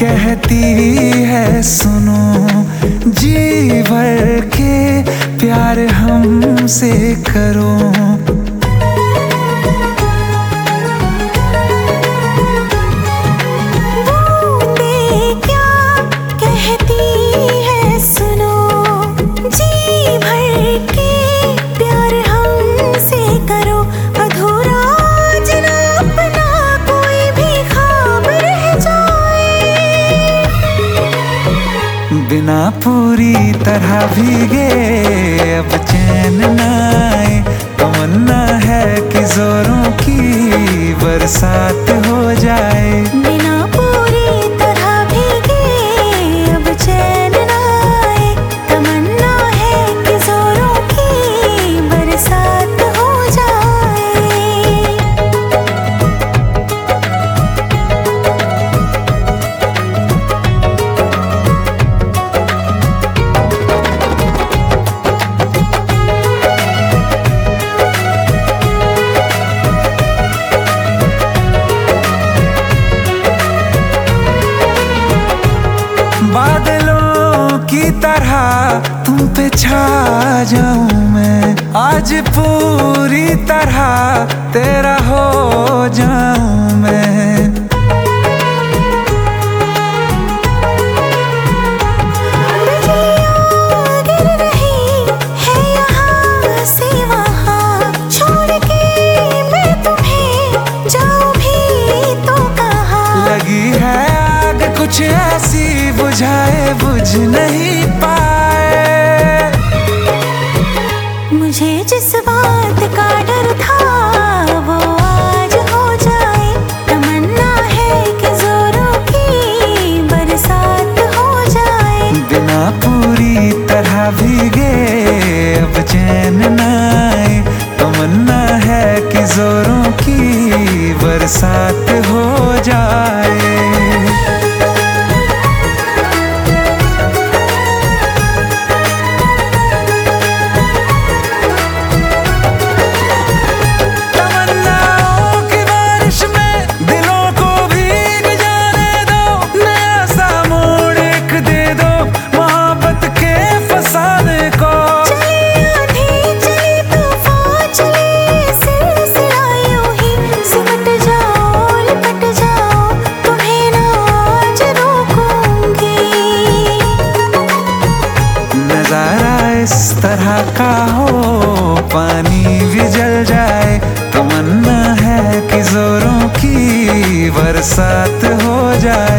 कहती है सुनो, जी भर के प्यार हमसे करो। बिना पूरी तरह भीगे अब चैन न आए, तमन्ना है कि जोरों की बरसात हो जाए। बिना पूरी तरह भीगे अब चैन न आए, तमन्ना है कि जोरों की बरसात हो जाए। बादलों की तरह तुम पे छा जाऊं मैं, आज पूरी तरह तेरा हो जाऊं मैं। बिजलियां गिर रही है यहाँ से वहाँ, छोड़ के मैं तुम्हें जाऊं भी तो कहाँ। लगी है आग कुछ ऐसी बुझाए बुझ नहीं पाए। मुझे जिस बात का डर था वो आज हो जाए, तमन्ना है कि जोरों की बरसात हो जाए। बिना पूरी तरह भीगे अब चैन न आए, तमन्ना है कि जोरों की बरसात हो जाए। इस तरह का हो पानी भी जल जाए, तमन्ना है कि जोरों की बरसात हो जाए।